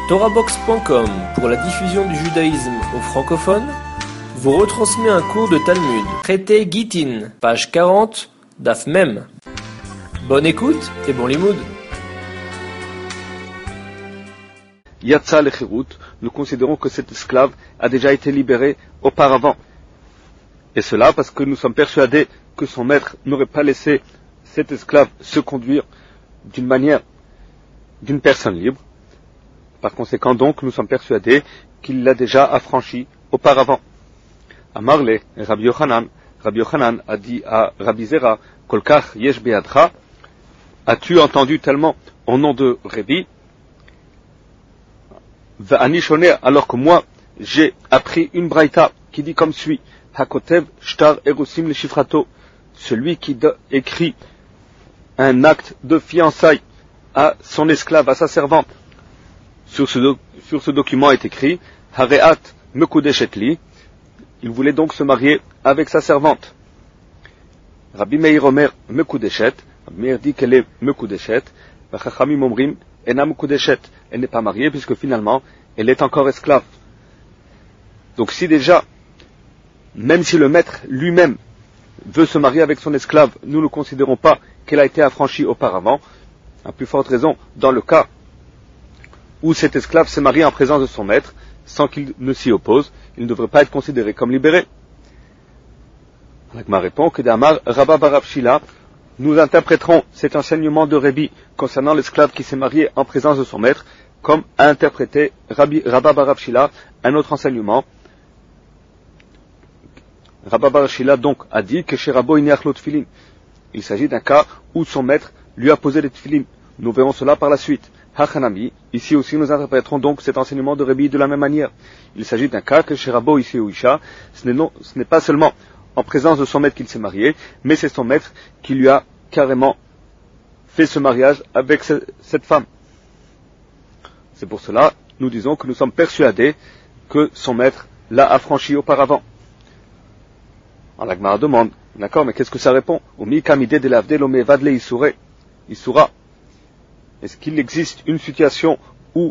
TorahBox.com, pour la diffusion du judaïsme aux francophones, vous retransmet un cours de Talmud, traité Gittin, page 40, Daf Mem. Bonne écoute et bon limoud. Yatsa Lechirut, nous considérons que cet esclave a déjà été libéré auparavant. Et cela parce que nous sommes persuadés que son maître n'aurait pas laissé cet esclave se conduire d'une manière d'une personne libre. Par conséquent donc, nous sommes persuadés qu'il l'a déjà affranchi auparavant. Amarle, Rabbi Yochanan a dit à Rabbi Zera, Kolkach yesh be'adcha, as-tu entendu tellement au nom de Rabbi, Va'ani shoné, alors que moi, j'ai appris une braïta qui dit comme suit, Hakotev shtar erusim le shifrato, celui qui écrit un acte de fiançailles à son esclave, à sa servante. Sur ce document est écrit, Hareat mekudeshet li, il voulait donc se marier avec sa servante. Rabbi Meir Omer mekudeshet, Rabbi Meir dit qu'elle est mekudeshet, Chachamim omrim ena mekudeshet, elle n'est pas mariée puisque finalement elle est encore esclave. Donc si déjà, même si le maître lui-même veut se marier avec son esclave, nous ne considérons pas qu'elle a été affranchie auparavant, à plus forte raison dans le cas où cet esclave s'est marié en présence de son maître, sans qu'il ne s'y oppose, il ne devrait pas être considéré comme libéré. L'Agma répond que d'Amar Rabba bar Rav Shila, nous interpréterons cet enseignement de Rabbi concernant l'esclave qui s'est marié en présence de son maître, comme a interprété Rabba bar Rav Shila un autre enseignement. Rabba bar Rav Shila donc a dit que chez Rabbo ineach lo tefillin, il s'agit d'un cas où son maître lui a posé des tefillin. Nous verrons cela par la suite. Hachanami, ici aussi nous interpréterons donc cet enseignement de Rabbi de la même manière. Il s'agit d'un cas que chez Rabbo ici ou Isha, ce n'est pas seulement en présence de son maître qu'il s'est marié, mais c'est son maître qui lui a carrément fait ce mariage avec cette femme. C'est pour cela, nous disons que nous sommes persuadés que son maître l'a affranchi auparavant. Alors la Gemara demande, d'accord, mais qu'est-ce que ça répond? Umi kamide de lavde lo mevad le isura. Est-ce qu'il existe une situation où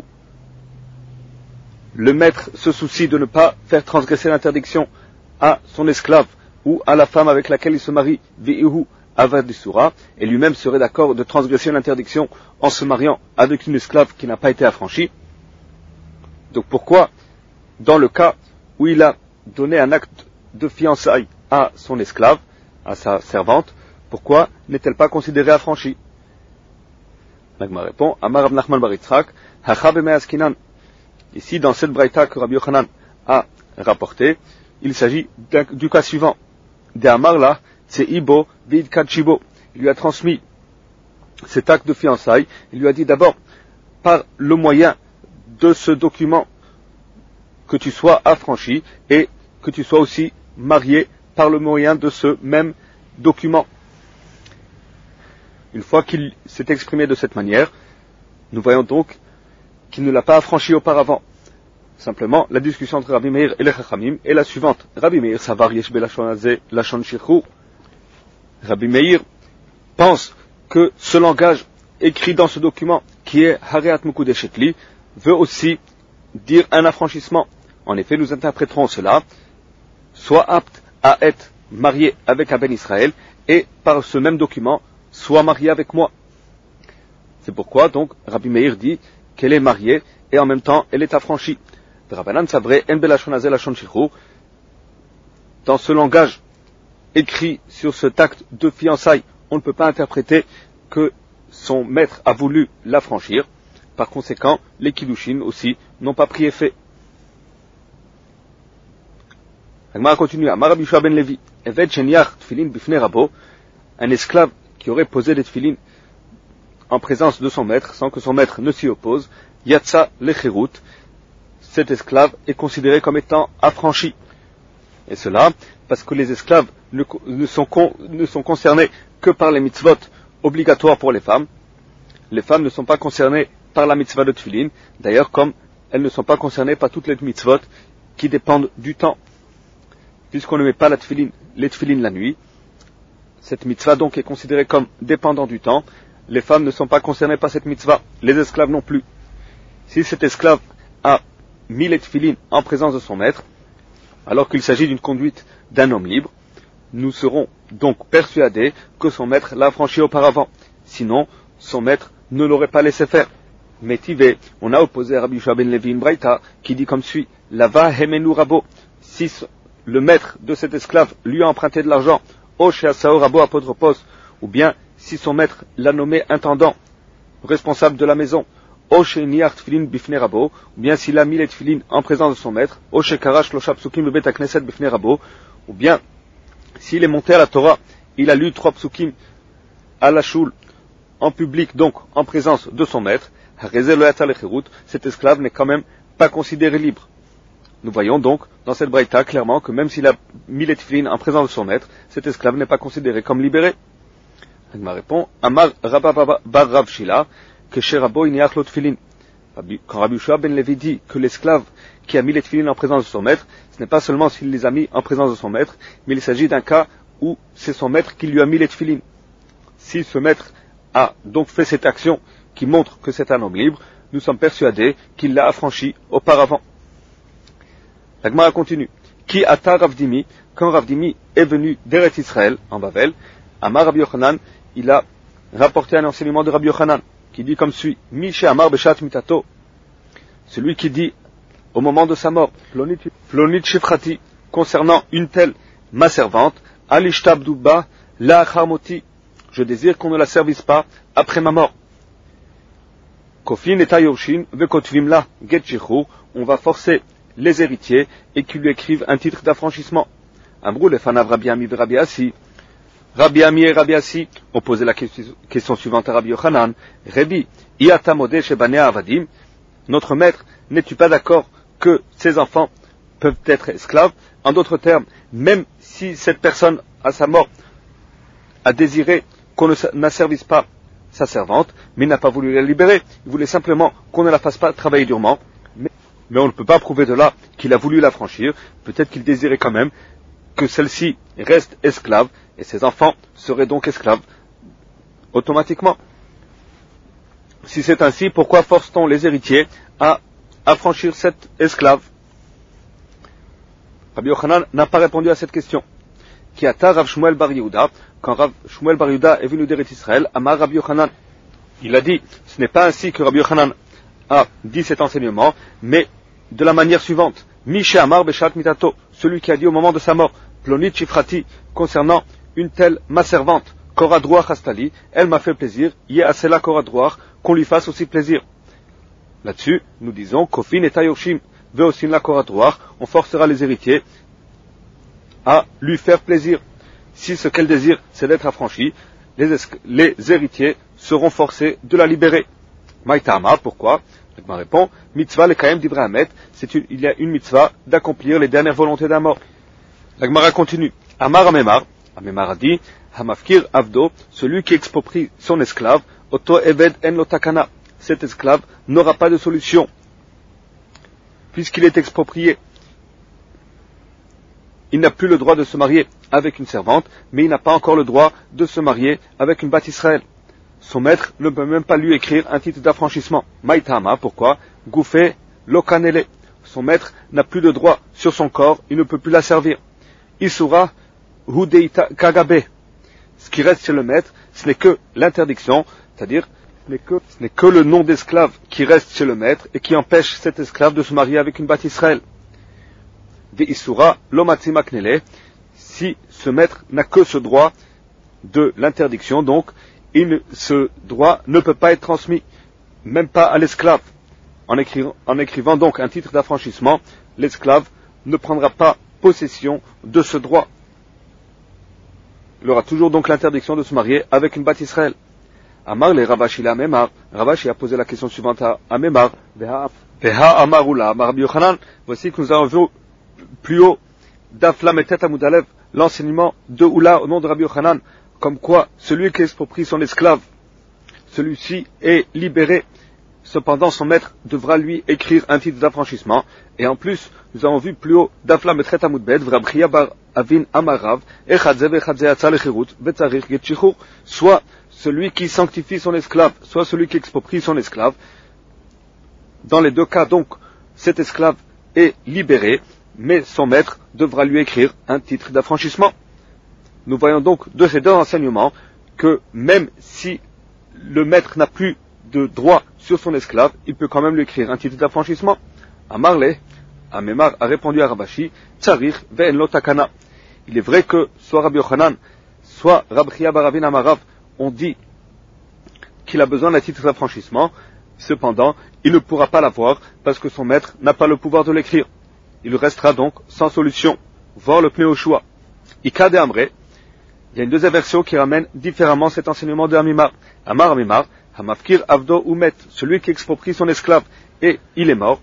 le maître se soucie de ne pas faire transgresser l'interdiction à son esclave ou à la femme avec laquelle il se marie, vi'ihu avad isura, et lui-même serait d'accord de transgresser l'interdiction en se mariant avec une esclave qui n'a pas été affranchie? Donc pourquoi, dans le cas où il a donné un acte de fiançailles à son esclave, à sa servante, pourquoi n'est-elle pas considérée affranchie? L'Agma répond, Amar Rav Nachman bar Yitzchak, Hacha b'mei askinan. Ici, dans cette braïta que Rabbi Yochanan a rapporté, il s'agit du cas suivant. De Amar là, c'est Ibo vid kachibo. Il lui a transmis cet acte de fiançailles. Il lui a dit d'abord, par le moyen de ce document, que tu sois affranchi et que tu sois aussi marié par le moyen de ce même document. Une fois qu'il s'est exprimé de cette manière, nous voyons donc qu'il ne l'a pas affranchi auparavant. Simplement, la discussion entre Rabbi Meir et les Chachamim est la suivante. Rabbi Meir savar yesh belashon hazeh lashon shirchu. Rabbi Meir pense que ce langage écrit dans ce document, qui est Hareat mekudeshet li, veut aussi dire un affranchissement. En effet, nous interpréterons cela, soit apte à être marié avec un ben Israël, et par ce même document, sois marié avec moi. C'est pourquoi donc Rabbi Meir dit qu'elle est mariée et en même temps elle est affranchie. Dans ce langage écrit sur cet acte de fiançailles, on ne peut pas interpréter que son maître a voulu l'affranchir. Par conséquent, les kiddushin aussi n'ont pas pris effet. L'Agma continue. Amar Rabbi Yehoshua ben Levi, Eved sheniach tefillin bifnei rabo, un esclave qui aurait posé des tefillin en présence de son maître, sans que son maître ne s'y oppose, Yatsa lechirut, cet esclave est considéré comme étant affranchi. Et cela, parce que les esclaves ne sont concernés que par les mitzvot obligatoires pour les femmes. Les femmes ne sont pas concernées par la mitzvah de tefillin, d'ailleurs comme elles ne sont pas concernées par toutes les mitzvot qui dépendent du temps. Puisqu'on ne met pas les tefillin la nuit, cette mitzvah donc est considérée comme dépendant du temps. Les femmes ne sont pas concernées par cette mitzvah, les esclaves non plus. Si cet esclave a mis les tefilin en présence de son maître, alors qu'il s'agit d'une conduite d'un homme libre, nous serons donc persuadés que son maître l'a franchi auparavant. Sinon, son maître ne l'aurait pas laissé faire. Mais Tivé, on a opposé à Rabbi Yoshua ben Levi une braïta qui dit comme suit: Lava hemenu rabo. Si le maître de cet esclave lui a emprunté de l'argent, o sheasao rabo apotropos, ou bien si son maître l'a nommé intendant, responsable de la maison, o sheniach tefilin bifne rabo, ou bien s'il a mis les tefilin en présence de son maître, o shekarash losha psukim bebet hakneset bifne rabo, ou bien s'il est monté à la Torah, il a lu 3 psukim à la choule, en public donc en présence de son maître, cet esclave n'est quand même pas considéré libre. Nous voyons donc dans cette braïta clairement que même s'il a mis les tefilin en présence de son maître, cet esclave n'est pas considéré comme libéré. Agma répond: Amar Rabba bar Rav Shila, que chez Rabbo iniach lo tefilin. Quand Rabbi Yoshua ben Levi dit que l'esclave qui a mis les tefilin en présence de son maître, ce n'est pas seulement s'il les a mis en présence de son maître, mais il s'agit d'un cas où c'est son maître qui lui a mis les tefilin. Si ce maître a donc fait cette action qui montre que c'est un homme libre, nous sommes persuadés qu'il l'a affranchi auparavant. La Gemara continue. Qui ata Ravdimi, quand Ravdimi est venu d'Eretz Israël, en Bavel, Amar Rabbi Yochanan, il a rapporté un enseignement de Rabbi Yochanan, qui dit comme suit: Mishe Amar Beshat Mitato, celui qui dit au moment de sa mort, Plonit Shifrati, concernant une telle, ma servante, Alishtabduba, la Charmoti, je désire qu'on ne la service pas après ma mort. Kofin et Tayorshin, Vekotvimla, Getchichur, on va forcer les héritiers et qu'ils lui écrivent un titre d'affranchissement. Amrou le fanav Rabbi Ami et Rabbi Assi. Rabbi Ami et Rabbi Assi ont posé la question suivante à Rabbi Yochanan: Rebi, Iata Modeh Shebanea Avadim, notre maître, n'es-tu pas d'accord que ces enfants peuvent être esclaves? En d'autres termes, même si cette personne, à sa mort, a désiré qu'on n'asservisse pas sa servante, mais n'a pas voulu la libérer, il voulait simplement qu'on ne la fasse pas travailler durement, mais on ne peut pas prouver de là qu'il a voulu la franchir. Peut-être qu'il désirait quand même que celle-ci reste esclave, et ses enfants seraient donc esclaves automatiquement. Si c'est ainsi, pourquoi force-t-on les héritiers à affranchir cette esclave? Rabbi Yochanan n'a pas répondu à cette question. Qui ata Rav Shmuel bar Yehuda, quand Rav Shmuel bar Yehuda est venu d'Eretz Israël, Amar Rabbi Yochanan, il a dit: ce n'est pas ainsi que Rabbi Yochanan a dit cet enseignement, mais de la manière suivante: Mishe Amar Beshat Mitato, celui qui a dit au moment de sa mort, Plonit Shifrati, concernant une telle ma servante, Koradroach Hastali, elle m'a fait plaisir, Ye Asela Koradroach, qu'on lui fasse aussi plaisir. Là-dessus, nous disons, Kofin et Tayoshim, Veosin la Koradroach, on forcera les héritiers à lui faire plaisir. Si ce qu'elle désire, c'est d'être affranchie, les héritiers seront forcés de la libérer. Maïtama, pourquoi? L'Agma répond: Mitzvah le Kaem d'Ivra Hamet, il y a une mitzvah d'accomplir les dernières volontés d'un mort. L'Agmara continue. Amar Amemar, Amemar a dit: Hamafkir Avdo, celui qui exproprie son esclave, Oto Eved En Lotakana, cet esclave n'aura pas de solution, puisqu'il est exproprié. Il n'a plus le droit de se marier avec une servante, mais il n'a pas encore le droit de se marier avec une Bat Israël. Son maître ne peut même pas lui écrire un titre d'affranchissement. Maïtama, pourquoi? Goufé Lokanele. Son maître n'a plus de droit sur son corps, il ne peut plus la servir. Isura Hudeita Kagabe. Ce qui reste chez le maître, ce n'est que l'interdiction, c'est-à-dire ce n'est que le nom d'esclave qui reste chez le maître et qui empêche cet esclave de se marier avec une Bat Israël. Isura Lomatzimaknele. Si ce maître n'a que ce droit de l'interdiction, donc ce droit ne peut pas être transmis, même pas à l'esclave. En écrivant donc un titre d'affranchissement, l'esclave ne prendra pas possession de ce droit. Il aura toujours donc l'interdiction de se marier avec une Bat Israël. Amar le Ravashi la Memar. Ravashi a posé la question suivante à Memar. Veha Amarula Amar Rabbi Yochanan. Voici que nous avons vu plus haut d'Aflam et Tet Amudalev l'enseignement de Oula au nom de Rabbi Yochanan, comme quoi celui qui exproprie son esclave, celui-ci est libéré. Cependant, son maître devra lui écrire un titre d'affranchissement. Et en plus, nous avons vu plus haut d'Aflam et Tet Amudbed, Vrabchia bar Avin Amarav, Echadze Vechadze Atzal Echirut, Betzarich Getchichur, soit celui qui sanctifie son esclave, soit celui qui exproprie son esclave, Dans les deux cas, donc, cet esclave est libéré, mais son maître devra lui écrire un titre d'affranchissement. Nous voyons donc de ces deux enseignements que même si le maître n'a plus de droit sur son esclave, il peut quand même lui écrire un titre d'affranchissement. Amarle, Amemar a répondu à Ravashi, Tsarich ve'en lo takana. Il est vrai que soit Rabbi Yochanan, soit Rabbi Chia bar Ravina Amarav ont dit qu'il a besoin d'un titre d'affranchissement. Cependant, il ne pourra pas l'avoir parce que son maître n'a pas le pouvoir de l'écrire. Il restera donc sans solution. Voir le Pneu Yoshua. Ika de Amre. Il y a une deuxième version qui ramène différemment cet enseignement de Amimar. Amar Amimar, Hamafkir Avdo Umet, celui qui exproprie son esclave et il est mort.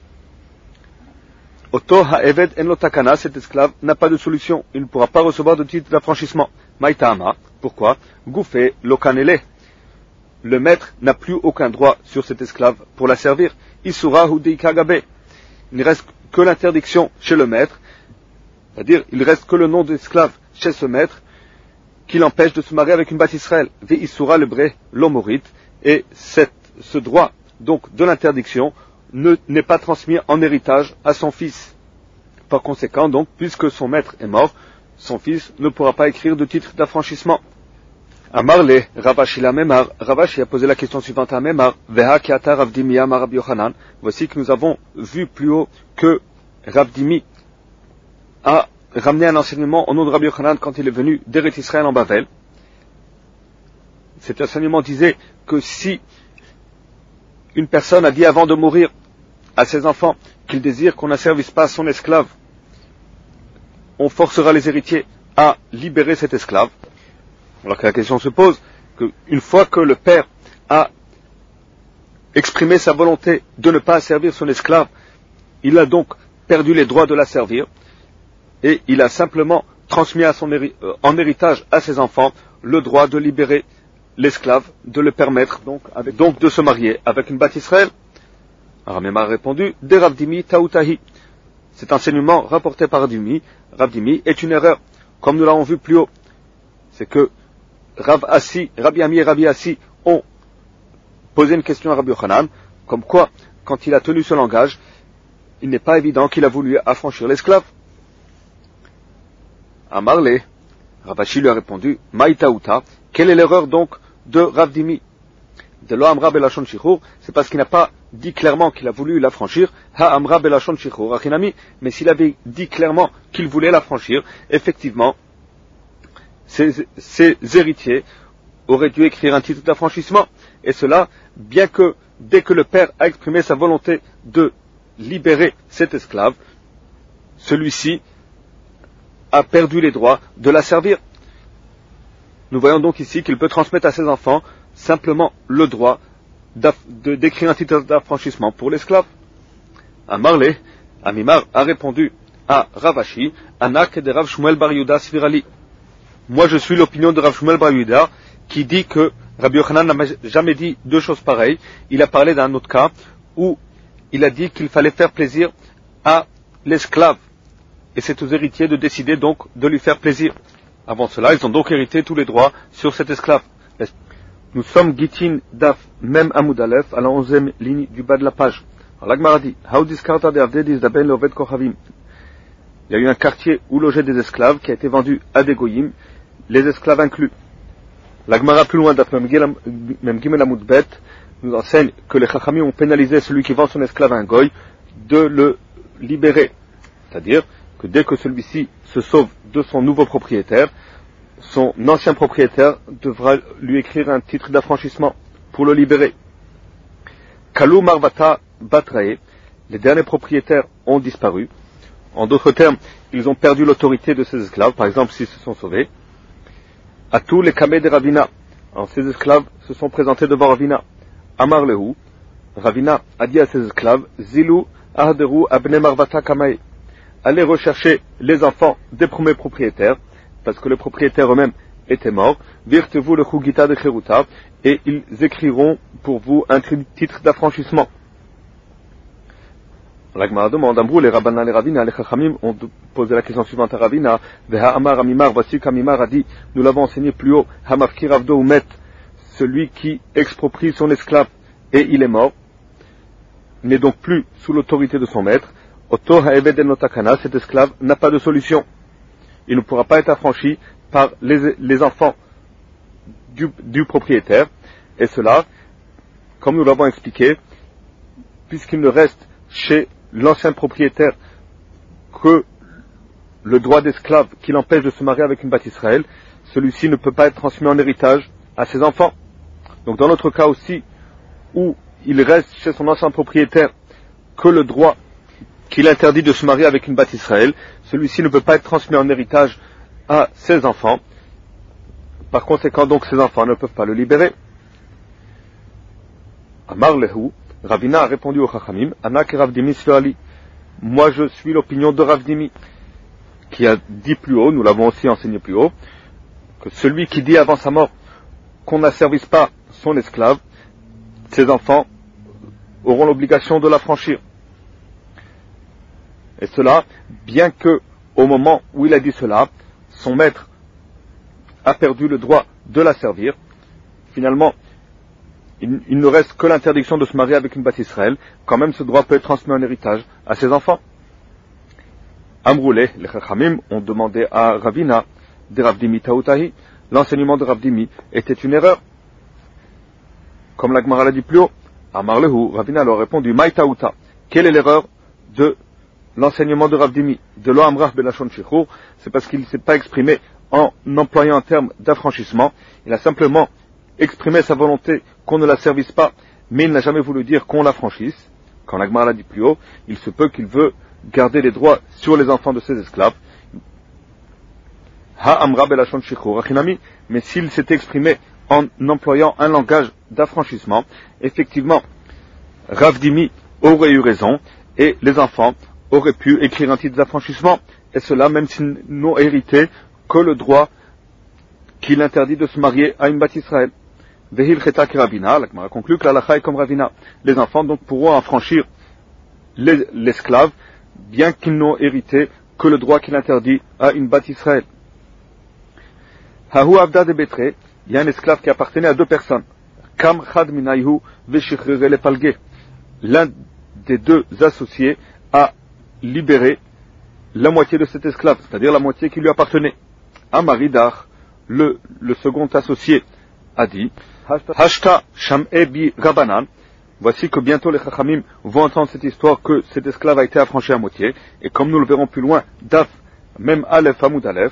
Oto Ha'eved En Lo Takana, cet esclave n'a pas de solution. Il ne pourra pas recevoir de titre d'affranchissement. Maïtama, pourquoi? Goufé Lokanele. Le maître n'a plus aucun droit sur cet esclave pour la servir. Isura Hudei Kagabe. Il ne reste que l'interdiction chez le maître, c'est-à-dire il ne reste que le nom d'esclave chez ce maître qui l'empêche de se marier avec une bâtisse Israël. Ve Isura le Bre l'Omorite. Et ce droit donc de l'interdiction n'est pas transmis en héritage à son fils. Par conséquent, donc, puisque son maître est mort, son fils ne pourra pas écrire de titre d'affranchissement. Amarle, Ravashi la Memar, Ravashi a posé la question suivante à Memar, Veha Kiata Ravdimi Amar Rabbi Yochanan. Voici que nous avons vu plus haut que Ravdimi a ramené un enseignement au nom de Rabbi Yochanan quand il est venu d'Eretz Israël en Bavel. Cet enseignement disait que si une personne a dit avant de mourir à ses enfants qu'il désire qu'on n'asservisse pas son esclave, on forcera les héritiers à libérer cet esclave. Alors que la question se pose qu'une fois que le père a exprimé sa volonté de ne pas asservir son esclave, il a donc perdu les droits de l'asservir et il a simplement transmis en héritage à ses enfants le droit de libérer l'esclave, de le permettre donc de se marier avec une bâtisse Israël. Ramema a répondu, de Ravdimi Taoutahi. Cet enseignement rapporté par Ravdimi est une erreur, comme nous l'avons vu plus haut. C'est que Rabbi Ami et Rabbi Assi ont posé une question à Rabbi Yochanan, comme quoi, quand il a tenu ce langage, il n'est pas évident qu'il a voulu affranchir l'esclave. Amarle, Ravashi lui a répondu, Maïtaouta, quelle est l'erreur donc de Ravdimi? De lo Amra Belashon Shichur, c'est parce qu'il n'a pas dit clairement qu'il a voulu l'affranchir, Ha Amra Belashon Shichur, Achinami, mais s'il avait dit clairement qu'il voulait l'affranchir, effectivement, ses héritiers auraient dû écrire un titre d'affranchissement. Et cela, bien que, dès que le père a exprimé sa volonté de libérer cet esclave, celui-ci a perdu les droits de la servir. Nous voyons donc ici qu'il peut transmettre à ses enfants simplement le droit d'écrire un titre d'affranchissement pour l'esclave. Amarle, Amimar a répondu à Ravashi, Anak de Rav Shmuel Bar Yehuda Svirali. Moi je suis l'opinion de Rav Shmuel Bar Yehuda qui dit que Rabbi Yochanan n'a jamais dit deux choses pareilles. Il a parlé d'un autre cas où il a dit qu'il fallait faire plaisir à l'esclave. Et c'est aux héritiers de décider donc de lui faire plaisir. Avant cela, ils ont donc hérité tous les droits sur cet esclave. Nous sommes Gitin Daf Mem Amud Aleph à la 11e ligne du bas de la page. Alors l'Agmara dit, il y a eu un quartier où logeaient des esclaves qui a été vendu à des goyim, les esclaves inclus. L'Agmara plus loin Daf Mem Gimel Amud Bet nous enseigne que les Chachamim ont pénalisé celui qui vend son esclave à un goy de le libérer. C'est-à-dire que dès que celui-ci se sauve de son nouveau propriétaire, son ancien propriétaire devra lui écrire un titre d'affranchissement pour le libérer. Kalou Marvata Batrae, les derniers propriétaires ont disparu. En d'autres termes, ils ont perdu l'autorité de ces esclaves, par exemple s'ils se sont sauvés. À tous les kameh de Ravina, alors ces esclaves se sont présentés devant Ravina. Amar Lehu, Ravina a dit à ses esclaves, Zilu Ahderu Abne Marvata Kamae, allez rechercher les enfants des premiers propriétaires, parce que les propriétaires eux-mêmes étaient morts, virtez-vous le Chugita de Cheruta, et ils écriront pour vous un titre d'affranchissement. L'Agmara demande, Ambrou, les Rabbana, les Ravina, les Chachamim ont posé la question suivante à Ravina, Veha Amar Amimar, voici qu'Amimar a dit, nous l'avons enseigné plus haut, Hamafkir Avdo Umet, celui qui exproprie son esclave, et il est mort. n'est donc plus sous l'autorité de son maître, Oto ha'eved en notakana, cet esclave n'a pas de solution. Il ne pourra pas être affranchi par les enfants du propriétaire, et cela, comme nous l'avons expliqué, puisqu'il ne reste chez l'ancien propriétaire que le droit d'esclave qui l'empêche de se marier avec une bâtisse Israël, celui-ci ne peut pas être transmis en héritage à ses enfants. Donc dans notre cas aussi, où il reste chez son ancien propriétaire que le droit qu'il interdit de se marier avec une bâtisse Israël, celui-ci ne peut pas être transmis en héritage à ses enfants. Par conséquent, donc, ses enfants ne peuvent pas le libérer. Amar Lehu, Ravina a répondu au Chachamim, Anak Rav Dimi Sloali. Moi, je suis l'opinion de Rav Dimi, qui a dit plus haut, nous l'avons aussi enseigné plus haut, que celui qui dit avant sa mort qu'on n'asservisse pas son esclave, ses enfants auront l'obligation de l'affranchir. Et cela, bien que, au moment où il a dit cela, son maître a perdu le droit de la servir. Finalement, il ne reste que l'interdiction de se marier avec une bâtisse Israël. Quand même, ce droit peut être transmis en héritage à ses enfants. Amroulé, les Chachamim ont demandé à Ravina de Rav Dimi Taoutahi. L'enseignement de Rav Dimi était une erreur. Comme la Gemara l'a dit plus haut, Amar Lehu, Ravina leur a répondu, Maï Taouta. Quelle est l'erreur de l'enseignement de Rav Dimi, de lo Amrah Belashon Shichur? C'est parce qu'il ne s'est pas exprimé en employant un terme d'affranchissement. Il a simplement exprimé sa volonté qu'on ne la servisse pas, mais il n'a jamais voulu dire qu'on l'affranchisse. Quand la Gemara l'a dit plus haut, il se peut qu'il veut garder les droits sur les enfants de ses esclaves. Ha Amrah Belashon Shichur Achinami. Mais s'il s'est exprimé en employant un langage d'affranchissement, effectivement, Rav Dimi aurait eu raison, et les enfants auraient pu écrire un titre d'affranchissement, et cela même s'ils n'ont hérité que le droit qu'il interdit de se marier à une bâtisse Israël. Vehil cheta ki Ravina, la Gemara conclut que l'halakha est comme Ravina. Les enfants donc pourront affranchir l'esclave, bien qu'ils n'ont hérité que le droit qu'il interdit à une bâtisse Israël. Hahu avda de Betre, il y a un esclave qui appartenait à deux personnes. Kam chad minayhu veshichrere le palge. L'un des deux associés a libéré la moitié de cet esclave, c'est-à-dire la moitié qui lui appartenait. Amaridar, le second associé, a dit, Hashta sham'e bi rabanan. Voici que bientôt les Chachamim vont entendre cette histoire que cet esclave a été affranchi à moitié, et comme nous le verrons plus loin, Daf, même Aleph Hamoud Aleph,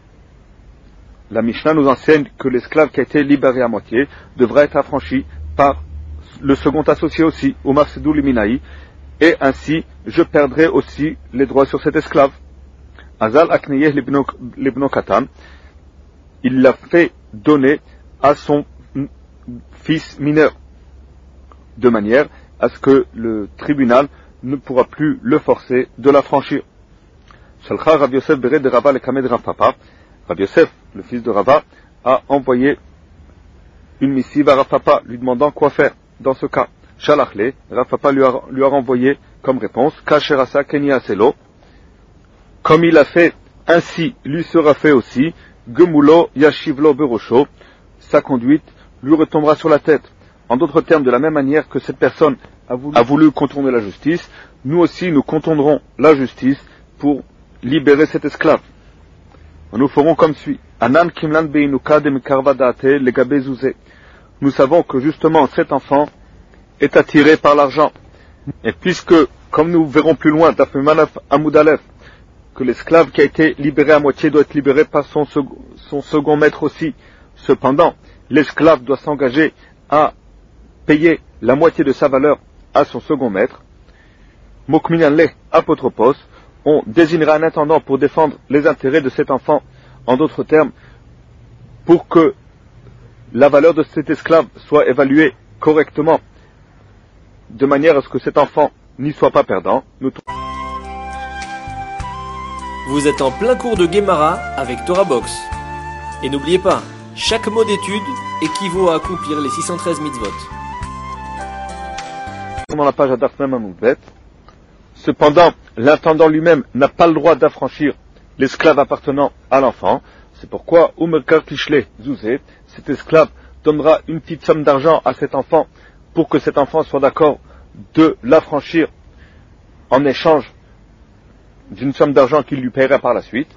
la Mishnah nous enseigne que l'esclave qui a été libéré à moitié devra être affranchi par le second associé aussi, ou Mafsedou Liminaï, et ainsi je perdrai aussi les droits sur cet esclave. Azal Akneyeh Libno Katan, il l'a fait donner à son fils mineur, de manière à ce que le tribunal ne pourra plus le forcer de l'affranchir. Shalcha Rav Yosef Bered de Rava le Kamed Rav Papa. Rav Yosef, le fils de Rava, a envoyé une missive à Rav Papa lui demandant quoi faire dans ce cas. Shalachle, Rav Papa lui a renvoyé comme réponse, Kasherasa Kenya Selo, comme il a fait, ainsi lui sera fait aussi, Gemulo Yashivlo Berosho, sa conduite lui retombera sur la tête. En d'autres termes, de la même manière que cette personne a voulu contourner la justice, nous aussi nous contournerons la justice pour libérer cet esclave. Nous ferons comme suit. Anan Kimlan Beinuka de Mekarva Daate Legabe Zouze. Nous savons que justement cet enfant est attiré par l'argent. Et puisque, comme nous verrons plus loin, Dafemanaf Amoudalef, que l'esclave qui a été libéré à moitié doit être libéré par son second maître aussi. Cependant, l'esclave doit s'engager à payer la moitié de sa valeur à son second maître. Mokminanle apotropos, on désignera un intendant pour défendre les intérêts de cet enfant. En d'autres termes, pour que la valeur de cet esclave soit évaluée correctement, de manière à ce que cet enfant n'y soit pas perdant. Vous êtes en plein cours de Gemara avec Torah Box. Et n'oubliez pas, chaque mot d'étude équivaut à accomplir les 613 mitzvot. Dans la page Adaf Mem Amoudbet, cependant, l'intendant lui-même n'a pas le droit d'affranchir l'esclave appartenant à l'enfant. C'est pourquoi Umerkar Kishle Zouzé, cet esclave donnera une petite somme d'argent à cet enfant pour que cet enfant soit d'accord de l'affranchir en échange d'une somme d'argent qu'il lui paiera par la suite.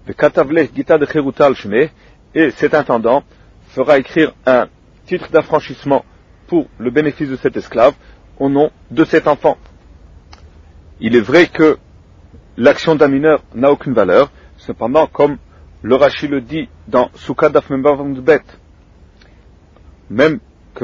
Et cet intendant fera écrire un titre d'affranchissement pour le bénéfice de cet esclave au nom de cet enfant. Il est vrai que l'action d'un mineur n'a aucune valeur, cependant, comme le Rashi le dit dans Souka Daf Mem Bet, même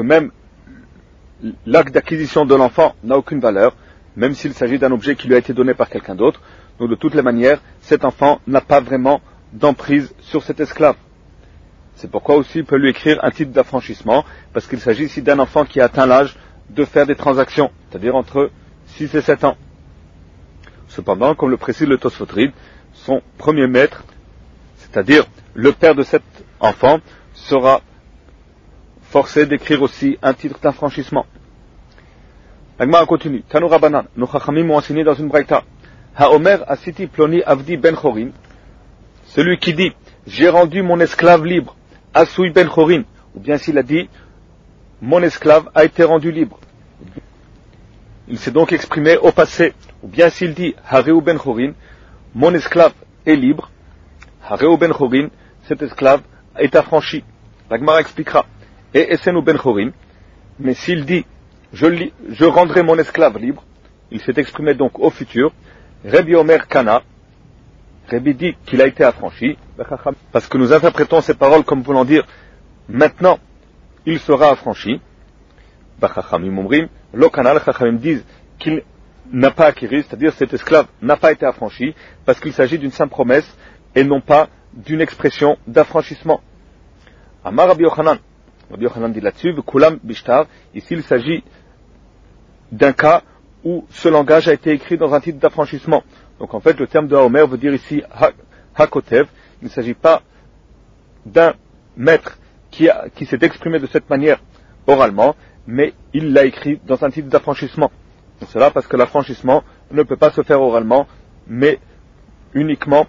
l'acte d'acquisition de l'enfant n'a aucune valeur, même s'il s'agit d'un objet qui lui a été donné par quelqu'un d'autre. Donc de toutes les manières, cet enfant n'a pas vraiment d'emprise sur cet esclave. C'est pourquoi aussi il peut lui écrire un titre d'affranchissement, parce qu'il s'agit ici d'un enfant qui a atteint l'âge de faire des transactions, c'est-à-dire entre 6 et 7 ans. Cependant, comme le précise le Tosfot Rid, son premier maître, c'est-à-dire le père de cet enfant, sera forcé d'écrire aussi un titre d'affranchissement. La Gemara continue. Tanu Rabbanan, nos Chachamim ont enseigné dans une braïta. Haomer asiti ploni avdi ben chorin. Celui qui dit, j'ai rendu mon esclave libre, Asui ben chorin, ou bien s'il a dit, mon esclave a été rendu libre. Il s'est donc exprimé au passé, ou bien s'il dit, Hareu ben chorin, mon esclave est libre, Hareu ben chorin, cet esclave est affranchi. La Gemara expliquera. Et Essenu ben chorin, mais s'il dit, je rendrai mon esclave libre, il s'est exprimé donc au futur, Rabbi Omer Kana, Rabbi dit qu'il a été affranchi, parce que nous interprétons ces paroles comme voulant dire, maintenant, il sera affranchi. Lo Kana, les Chachamim disent qu'il n'a pas acquis, c'est-à-dire cet esclave n'a pas été affranchi, parce qu'il s'agit d'une simple promesse, et non pas d'une expression d'affranchissement. Amar Rabbi Yochanan, Rabbi Yochanan dit là-dessus, Kulam Bishtar, ici il s'agit d'un cas où ce langage a été écrit dans un titre d'affranchissement. Donc en fait, le terme de Haomer veut dire ici Hakotev. Il ne s'agit pas d'un maître qui s'est exprimé de cette manière oralement, mais il l'a écrit dans un titre d'affranchissement. Cela parce que l'affranchissement ne peut pas se faire oralement, mais uniquement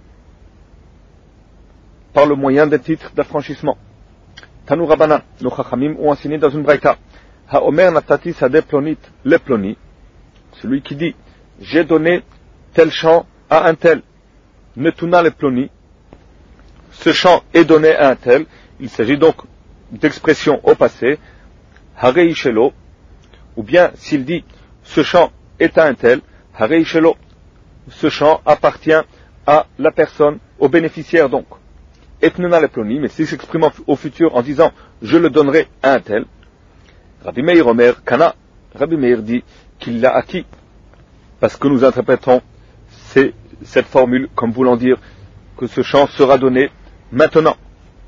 par le moyen d'un titre d'affranchissement. Tanu Rabbanan, nos Chachamim ont enseigné dans une braïta. Haomer natati sade plonit le ploni. Celui qui dit, j'ai donné tel champ à un tel, netuna le ploni. Ce champ est donné à un tel. Il s'agit donc d'expression au passé. Harei shelo. Ou bien s'il dit, ce champ est à un tel, harei shelo. Ce champ appartient à la personne, au bénéficiaire donc. Etnuna le ploni, mais s'il s'exprime au futur en disant, je le donnerai à un tel, Rabbi Meir Omer Kana, Rabbi Meir dit qu'il l'a acquis, parce que nous interprétons cette formule comme voulant dire que ce champ sera donné maintenant.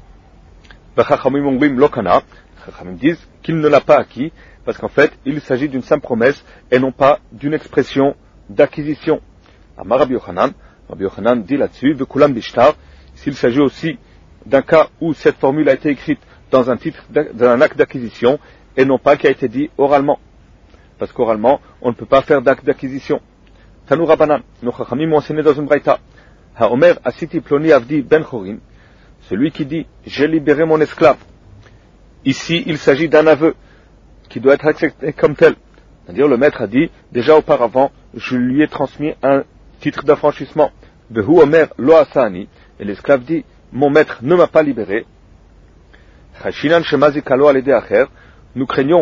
Chachamim disent qu'il ne l'a pas acquis, parce qu'en fait, il s'agit d'une simple promesse et non pas d'une expression d'acquisition. Amar Rabbi Yochanan dit là-dessus, Vekulam Bishtar, s'il s'agit aussi d'un cas où cette formule a été écrite dans un titre, dans un acte d'acquisition, et non pas qui a été dit oralement. Parce qu'oralement, on ne peut pas faire d'acte d'acquisition. Tanu Rabbanan, nos Chachamim ont enseigné dans une braïta. Haomer asiti ploni avdi ben chorin. Celui qui dit, j'ai libéré mon esclave. Ici, il s'agit d'un aveu qui doit être accepté comme tel. C'est-à-dire, le maître a dit, déjà auparavant, je lui ai transmis un titre d'affranchissement. Behu Omer lo asani. Et l'esclave dit, mon maître ne m'a pas libéré. Chashinan shemazi kalo alede acher. Nous craignons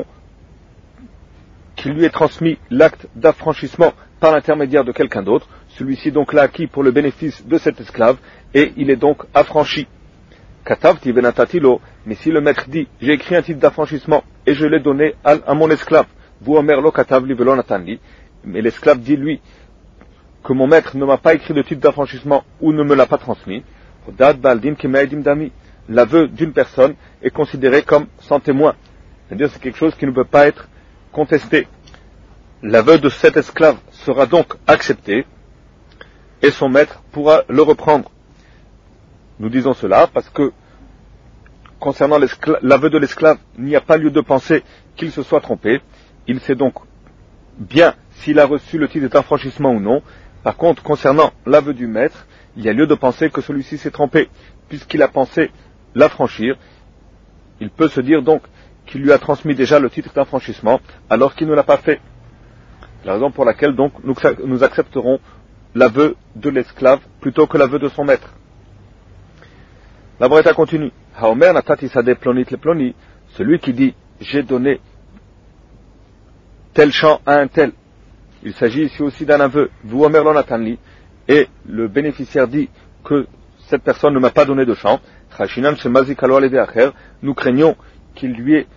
qu'il lui ait transmis l'acte d'affranchissement par l'intermédiaire de quelqu'un d'autre. Celui-ci donc l'a acquis pour le bénéfice de cet esclave, et il est donc affranchi. Katavti venatatilo, mais si le maître dit, j'ai écrit un titre d'affranchissement, et je l'ai donné à mon esclave, vous omer lo katavli velo natanli, mais l'esclave dit lui, que mon maître ne m'a pas écrit de titre d'affranchissement, ou ne me l'a pas transmis, l'aveu d'une personne est considéré comme sans témoin. C'est-à-dire c'est quelque chose qui ne peut pas être contesté. L'aveu de cet esclave sera donc accepté et son maître pourra le reprendre. Nous disons cela parce que concernant l'aveu de l'esclave, il n'y a pas lieu de penser qu'il se soit trompé. Il sait donc bien s'il a reçu le titre d'affranchissement ou non. Par contre, concernant l'aveu du maître, il y a lieu de penser que celui-ci s'est trompé, puisqu'il a pensé l'affranchir. Il peut se dire donc qu'il lui a transmis déjà le titre d'affranchissement, alors qu'il ne l'a pas fait. La raison pour laquelle donc nous accepterons l'aveu de l'esclave plutôt que l'aveu de son maître. La Braïta continue. Haomer natati sade plonit le ploni, celui qui dit j'ai donné tel champ à un tel. Il s'agit ici aussi d'un aveu. Vous Omer lo natanli, et le bénéficiaire dit que cette personne ne m'a pas donné de champ. Chashinan shemazik alo alede acher, nous craignons qu'il lui ait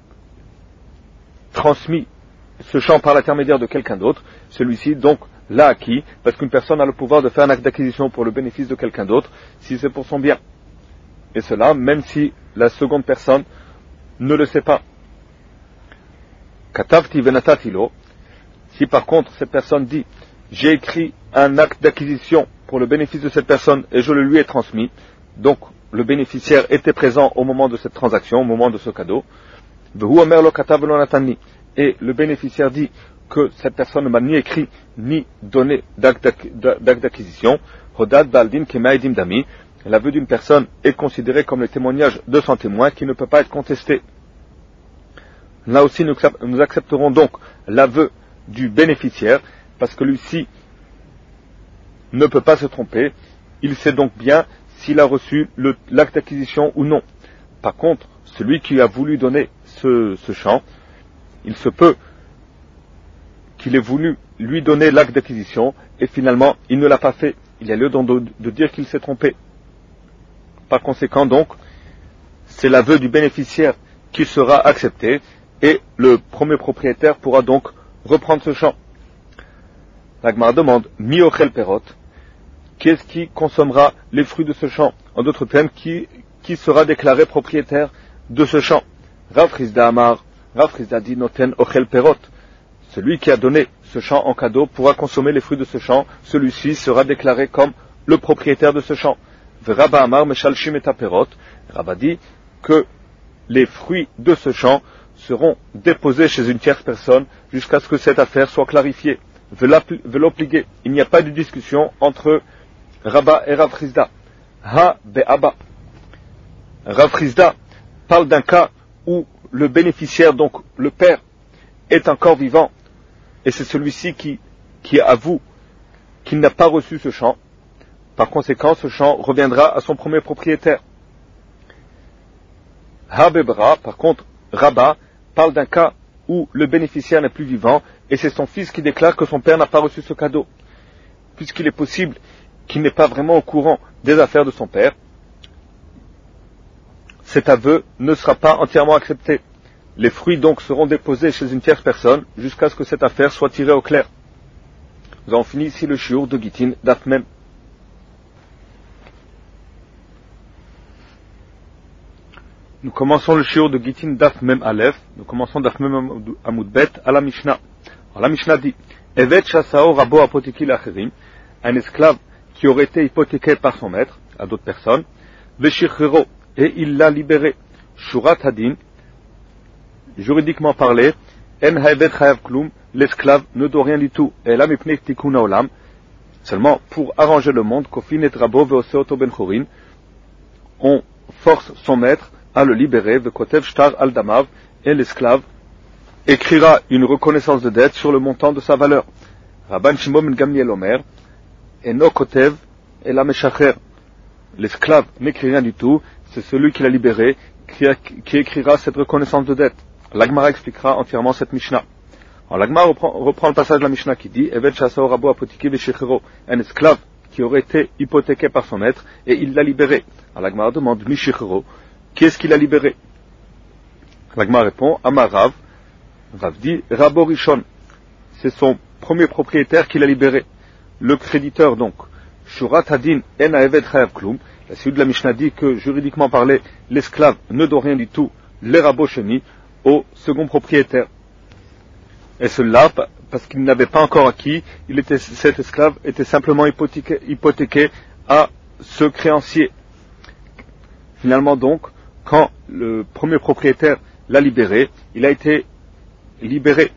transmis ce champ par l'intermédiaire de quelqu'un d'autre. Celui-ci donc l'a acquis parce qu'une personne a le pouvoir de faire un acte d'acquisition pour le bénéfice de quelqu'un d'autre si c'est pour son bien. Et cela même si la seconde personne ne le sait pas. Katavti venatatilo, si par contre cette personne dit j'ai écrit un acte d'acquisition pour le bénéfice de cette personne et je le lui ai transmis, donc le bénéficiaire était présent au moment de cette transaction, au moment de ce cadeau, et le bénéficiaire dit que cette personne ne m'a ni écrit ni donné d'acte d'acquisition, l'aveu d'une personne est considéré comme le témoignage de son témoin qui ne peut pas être contesté. Là aussi nous accepterons donc l'aveu du bénéficiaire parce que lui-ci ne peut pas se tromper, il sait donc bien s'il a reçu l'acte d'acquisition ou non. Par contre, celui qui a voulu donner ce champ, il se peut qu'il ait voulu lui donner l'acte d'acquisition et finalement il ne l'a pas fait. Il y a lieu donc de dire qu'il s'est trompé. Par conséquent donc, c'est l'aveu du bénéficiaire qui sera accepté et le premier propriétaire pourra donc reprendre ce champ. La Gemara demande, mi ochel perot, qu'est-ce qui consommera les fruits de ce champ? En d'autres termes, qui sera déclaré propriétaire de ce champ? Rav Chizda Amar, Rav Chizda dit noten ochel perot. Celui qui a donné ce champ en cadeau pourra consommer les fruits de ce champ, celui-ci sera déclaré comme le propriétaire de ce champ. Rabba Amar meshalshim et perot, Rabba dit que les fruits de ce champ seront déposés chez une tierce personne jusqu'à ce que cette affaire soit clarifiée. Velopligé. Il n'y a pas de discussion entre Rabba et Rav Chizda. Ha be'aba. Rav Chizda parle d'un cas où le bénéficiaire, donc le père, est encore vivant, et c'est celui-ci qui avoue qu'il n'a pas reçu ce champ. Par conséquent, ce champ reviendra à son premier propriétaire. Ha bebra, par contre, Rabba parle d'un cas où le bénéficiaire n'est plus vivant, et c'est son fils qui déclare que son père n'a pas reçu ce cadeau. Puisqu'il est possible qu'il n'est pas vraiment au courant des affaires de son père, cet aveu ne sera pas entièrement accepté. Les fruits donc seront déposés chez une tierce personne jusqu'à ce que cette affaire soit tirée au clair. Nous avons fini ici le shiur de Gittin Daf Mem. Nous commençons le shiur de Gittin Daf Mem Aleph. Nous commençons Daf Mem Amud Bet à la Mishnah. Alors la Mishnah dit Evet Shasao Rabo Apotiki Lacherim, un esclave qui aurait été hypothéqué par son maître à d'autres personnes, Veshirchero, et il l'a libéré. Shurat Hadin, juridiquement parlé, En Haebet Chayav Klum, l'esclave ne doit rien du tout. Et là, Mipnei Tikkun Haolam, seulement pour arranger le monde, Kofin et Rabo Veoseoto Ben Chorin, on force son maître à le libérer, Vekotev Shtar Al Damav, et l'esclave écrira une reconnaissance de dette sur le montant de sa valeur. Rabban Shimon ben Gamliel Omer, Eno Kotev et la Meshacher. L'esclave n'écrit rien du tout, c'est celui qui l'a libéré qui écrira cette reconnaissance de dette. L'Agmara expliquera entièrement cette Mishnah. Alors l'Agmara reprend le passage de la Mishnah qui dit Evet Shasao Rabo Apotiki Veshechero, un esclave qui aurait été hypothéqué par son maître et il l'a libéré. Alors l'Agmara demande Mishechero, qui est-ce qu'il a libéré? L'Agmara répond Amarav. Rav dit Rabo Rishon, c'est son premier propriétaire qui l'a libéré. Le créditeur donc. Shurat Hadin En Haeved Chayav Klum. La suite de la Mishnah dit que, juridiquement parlé, l'esclave ne doit rien du tout, les Rabo Sheni, au second propriétaire. Et cela, parce qu'il n'avait pas encore acquis, cet esclave était simplement hypothéqué à ce créancier. Finalement donc, quand le premier propriétaire l'a libéré, il a été libéré.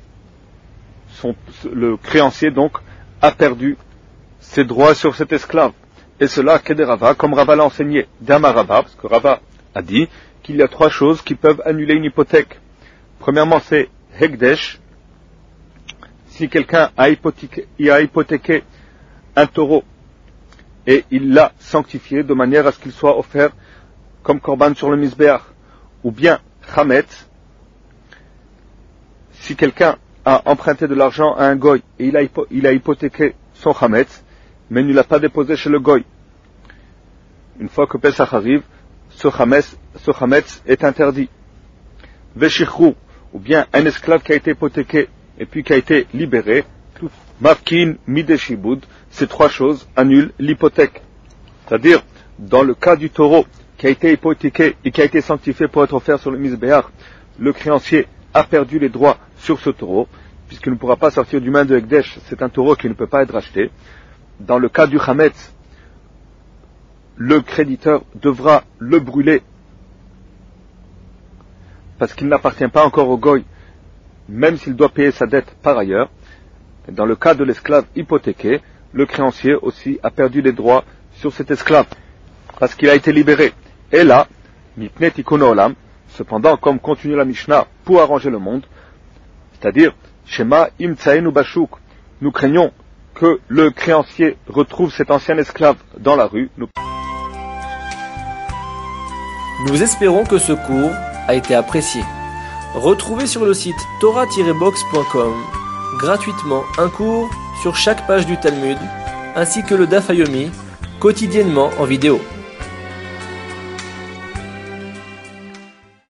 Le créancier donc a perdu ses droits sur cet esclave. Et cela, Keder Rava, comme Rava l'a enseigné, Dama Rava, parce que Rava a dit qu'il y a 3 choses qui peuvent annuler une hypothèque. Premièrement, c'est Hekdesh, si quelqu'un a hypothéqué un taureau et il l'a sanctifié de manière à ce qu'il soit offert comme korban sur le misbéach, ou bien chametz, si quelqu'un a emprunté de l'argent à un goy et il a hypothéqué son chametz, mais ne l'a pas déposé chez le goy, une fois que Pesach arrive, ce chametz est interdit. Veshichru, ou bien un esclave qui a été hypothéqué et puis qui a été libéré, mafkin mideshibud, ces trois choses annulent l'hypothèque. C'est-à-dire, dans le cas du taureau qui a été hypothéqué et qui a été sanctifié pour être offert sur le misbéach, le créancier a perdu les droits sur ce taureau, puisqu'il ne pourra pas sortir du main de Ekdesh, c'est un taureau qui ne peut pas être racheté. Dans le cas du chametz, le créditeur devra le brûler, parce qu'il n'appartient pas encore au goy, même s'il doit payer sa dette par ailleurs. Et dans le cas de l'esclave hypothéqué, le créancier aussi a perdu les droits sur cet esclave, parce qu'il a été libéré. Et là, mipnei tikkun olam, cependant, comme continue la Mishnah pour arranger le monde, c'est-à-dire, Shema imtsaenu bashuk, nous craignons que le créancier retrouve cet ancien esclave dans la rue. Nous espérons que ce cours a été apprécié. Retrouvez sur le site torah-box.com gratuitement un cours sur chaque page du Talmud, ainsi que le Daf Yomi, quotidiennement en vidéo.